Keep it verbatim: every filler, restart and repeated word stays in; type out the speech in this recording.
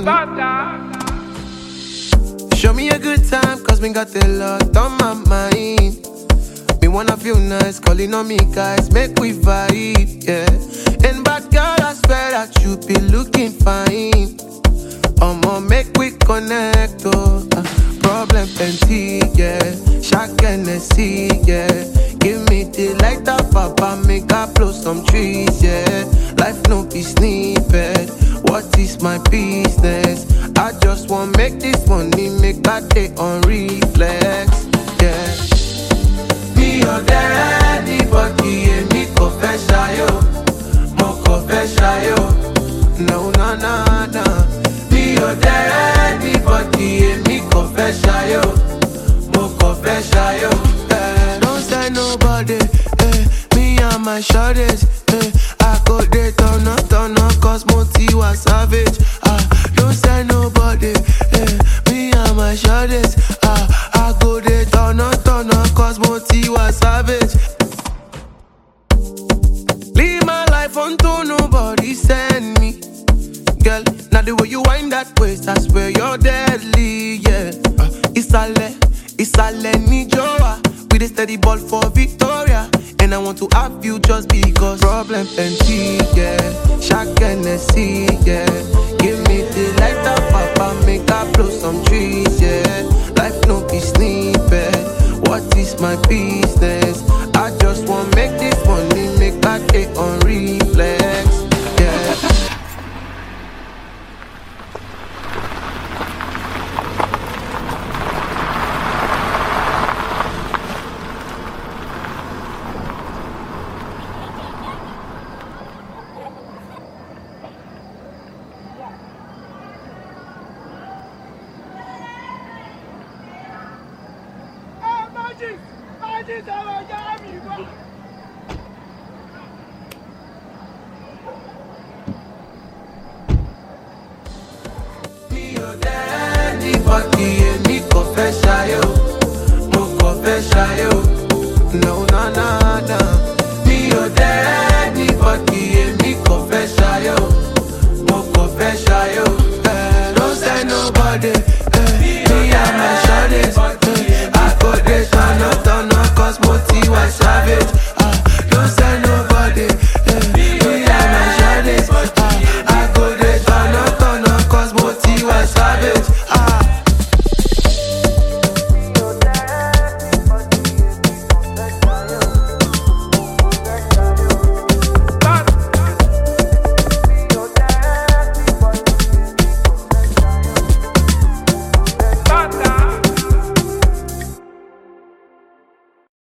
Show me a good time, cause me got a lot on my mind. Me wanna feel nice, calling on me guys, make we vibe, yeah. And bad girl, I swear that you be looking fine. I'ma make we connect, oh. Uh, problem plenty, yeah. Shark Hennessy, yeah. Give me the light up, papa, make I blow some trees, yeah. Life no be snippet. What is my business? I just want make this money, make I day on reflex, yeah. Me your daddy, body, and me confess, yo. Mo confess, yo. No, no, no, no. Me your daddy, body, and me confess, yo. Mo confess, yo. Eh, don't say nobody, eh. Me and my shorties, eh. I go there, turn up, turn up, cause Moti was savage. Ah, don't say nobody, eh. Me and my shorties, ah. I go there, turn up, turn up, cause Moti was savage. Leave my life unto nobody send me. Girl, now the way you wind that waist, I swear you're deadly, yeah. Uh, it's a le, it's a Lenny Joa. With a steady ball for Victoria. And I want to have you just because problem plenty, yeah. Shark Hennessy, yeah. Give me the light up, papa, make I blow some trees, yeah. Life no be snippet. What is my business? I just want make this money, make I day on reflex, yeah. Me your daddy, body, and me confess, yo. Mo confess, yo. No, no, no, no. Me your daddy, body, and me confess, yo. Mo confess, yo. Eh, don't say nobody, eh. Me and my shawty's.